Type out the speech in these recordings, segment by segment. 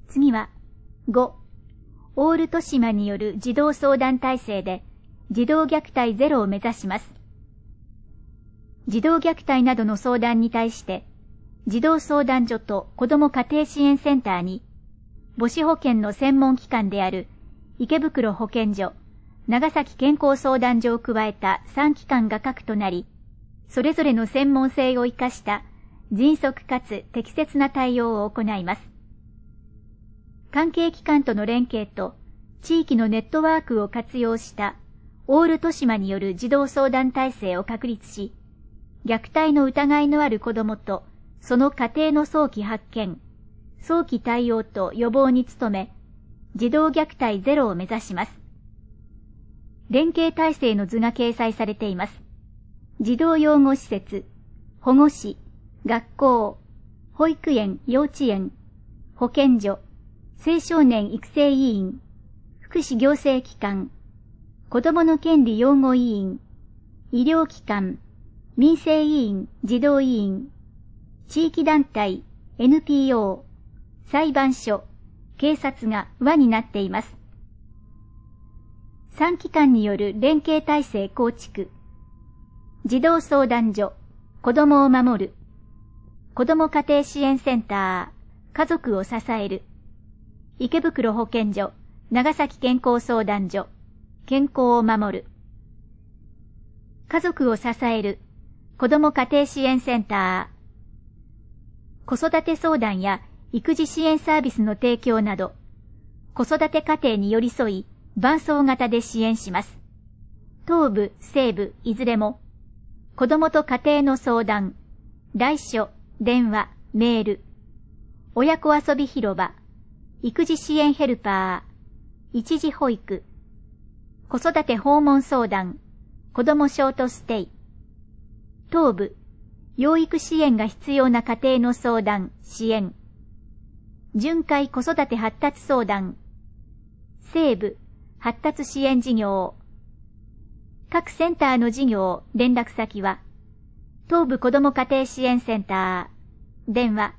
次は、5、オール豊島による児童相談体制で、児童虐待ゼロを目指します。児童虐待などの相談に対して、児童相談所と子ども家庭支援センターに、母子保健の専門機関である池袋保健所、長崎健康相談所を加えた3機関が核となり、それぞれの専門性を生かした迅速かつ適切な対応を行います。関係機関との連携と地域のネットワークを活用したオール豊島による児童相談体制を確立し、虐待の疑いのある子どもとその家庭の早期発見、早期対応と予防に努め、児童虐待ゼロを目指します。連携体制の図が掲載されています。児童養護施設、保護士、学校、保育園、幼稚園、保健所、青少年育成委員、福祉行政機関、子どもの権利擁護委員、医療機関、民生委員、児童委員、地域団体、NPO、裁判所、警察が輪になっています。3機関による連携体制構築、児童相談所、子どもを守る、子ども家庭支援センター、家族を支える、池袋保健所、長崎健康相談所、健康を守る、家族を支える、子ども家庭支援センター、子育て相談や育児支援サービスの提供など、子育て家庭に寄り添い、伴走型で支援します。東部、西部、いずれも、子どもと家庭の相談、来所、電話、メール、親子遊び広場、育児支援ヘルパー、一時保育、子育て訪問相談、子どもショートステイ、東部、養育支援が必要な家庭の相談、支援、巡回子育て発達相談、西部、発達支援事業、各センターの事業、連絡先は、東部子ども家庭支援センター、電話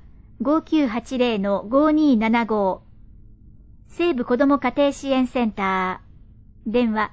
5980-5275、西部子ども家庭支援センター、電話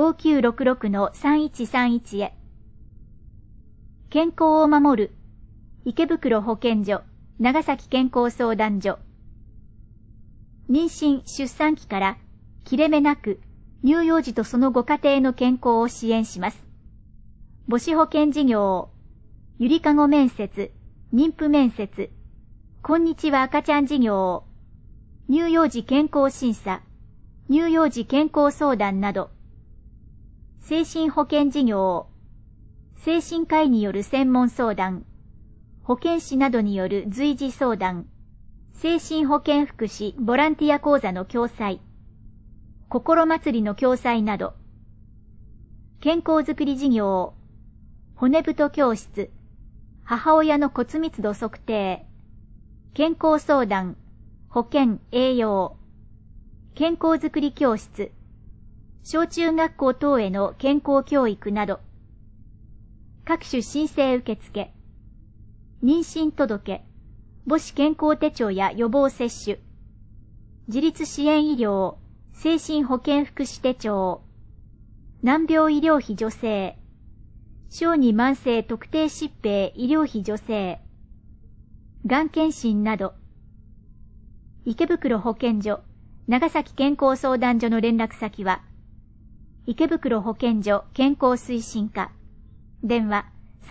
5966-3131 へ。健康を守る、池袋保健所、長崎健康相談所。妊娠・出産期から切れ目なく乳幼児とそのご家庭の健康を支援します。母子保健事業、ゆりかご面接、妊婦面接、こんにちは赤ちゃん事業、乳幼児健康審査、乳幼児健康相談など、精神保健事業、精神科医による専門相談、保健師などによる随時相談、精神保健福祉ボランティア講座の共催、心祭りの共催など、健康づくり事業、骨太教室、母親の骨密度測定、健康相談、保健栄養、健康づくり教室、小中学校等への健康教育など、各種申請受付、妊娠届、母子健康手帳や予防接種、自立支援医療、精神保健福祉手帳、難病医療費助成、小児慢性特定疾病医療費助成、がん検診など、池袋保健所、長崎健康相談所の連絡先は、池袋保健所健康推進課、電話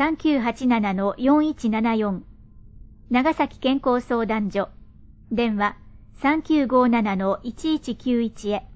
3987-4174、長崎健康相談所、電話 3957-1191 へ。